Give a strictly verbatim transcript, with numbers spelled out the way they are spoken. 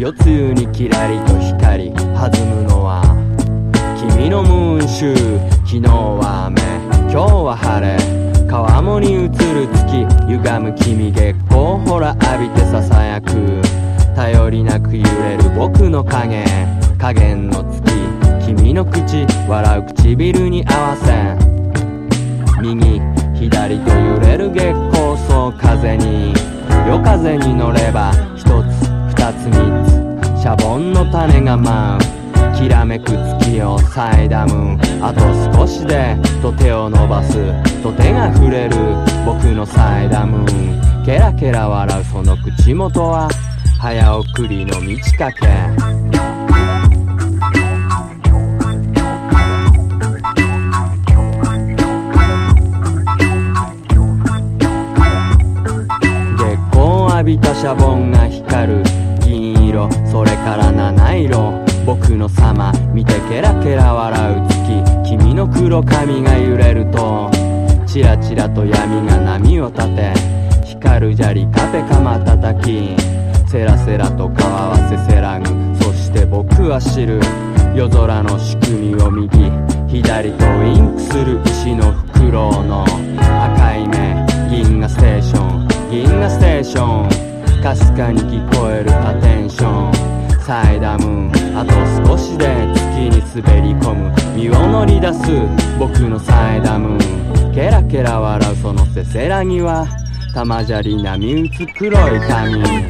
夜露にキラリと光弾むのは君のムーンシュー。昨日は雨今日は晴れ、川面に映る月歪む君月光ほら浴びてささやく。頼りなく揺れる僕の影加減の月、君の口笑う唇に合わせ、右左と揺れる月光そう風に夜風に乗れば一つ二つ三つシャボンの種が舞う。きらめく月をサイダムあと少しでと手を伸ばすと手が触れる僕のサイダムーン。ケラケラ笑うその口元は早送りの満ち欠け。月光浴びたシャボンが光る銀色それから七色、僕の様見てケラケラ笑う月、君の黒髪が揺れるとチラチラと闇が波を立て、光る砂利カペカマ叩きセラセラと川はせせらぐ。そして僕は知る夜空の仕組みを右左とウインクする石のフクロウの赤い目銀河ステーション銀河ステーションかすかに聞こえるアテンションサイダムあと少しで月に滑り込む身を乗り出す僕のサイダムケラケラ笑うそのせせらぎは玉砂利波打つ黒い髪。